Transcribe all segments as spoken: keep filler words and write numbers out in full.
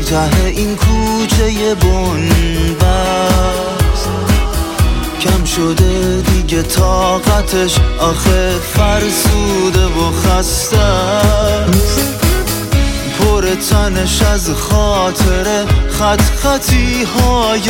ته این کوچه بنبست کم شده دیگه طاقتش، آخه فرسوده و خسته است. پر تنش از خاطره، خط خطی های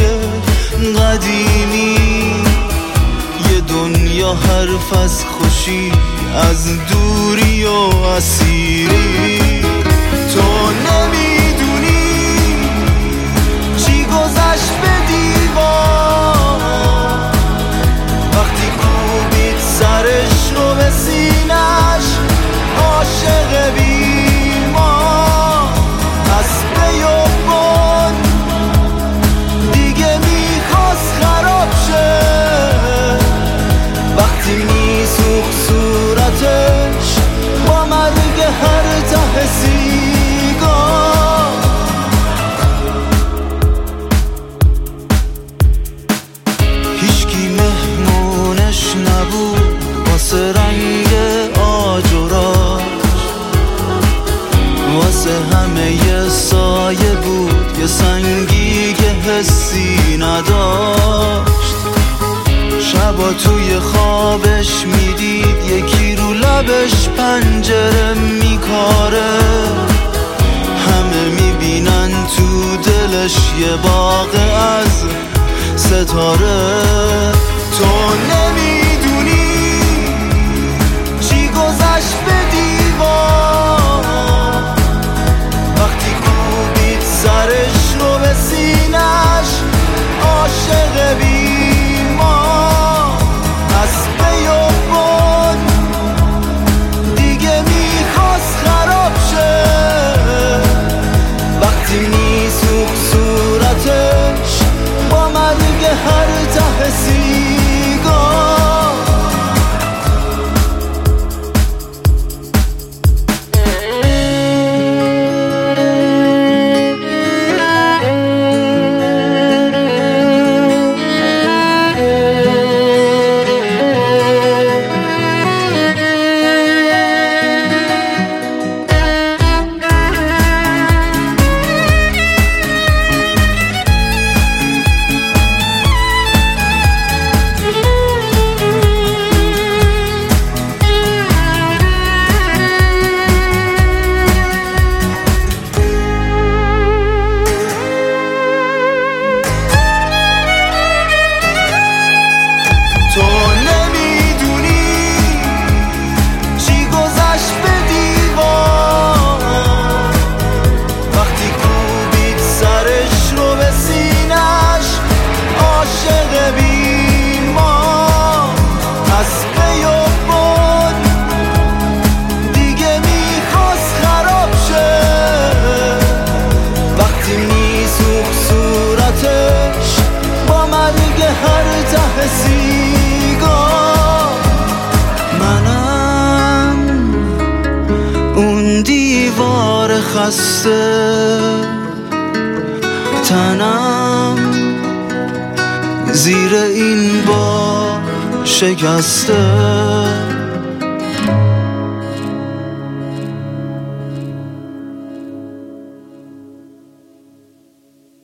قدیمی، یه دنیا حرف از خوشی، از دوری و اسیری. تو نمیدونی چی گذشت به دیوار وقتی کوبید سرش رو به سینش، عاشق بیمار از بیابان دیگه میخواست خراب شه. وقتی میسوخت صورتش با مرگ هر ته سیگار، هیچکی مهمونش نبود واسه رنگ آجراش، واسه همه یه سایه بود، یه سنگی که حسی نداشت. شبا توی خوابش میدید یکی رو لبش پنجره میکاره، همه میبینن تو دلش یه باغ از ستاره. تو نمیدونی چی گذشت به دیوار وقتی کوبید سرش رو به سینش، عاشق بیمار از بیابان دیگه میخواست خراب شه. وقتی میسوخت صورتش با مرگ هر ته سیگار. تو نمیدونی چی گذشت به دیوار وقتی کوبید سرش رو به سینش، عاشق بیمار از بیابان دیگه میخواست خراب شه. وقتی میسوخت صورتش با مرگ هر ته سیگار. منم اون دیوار خسته، تنم زیر این با شکسته.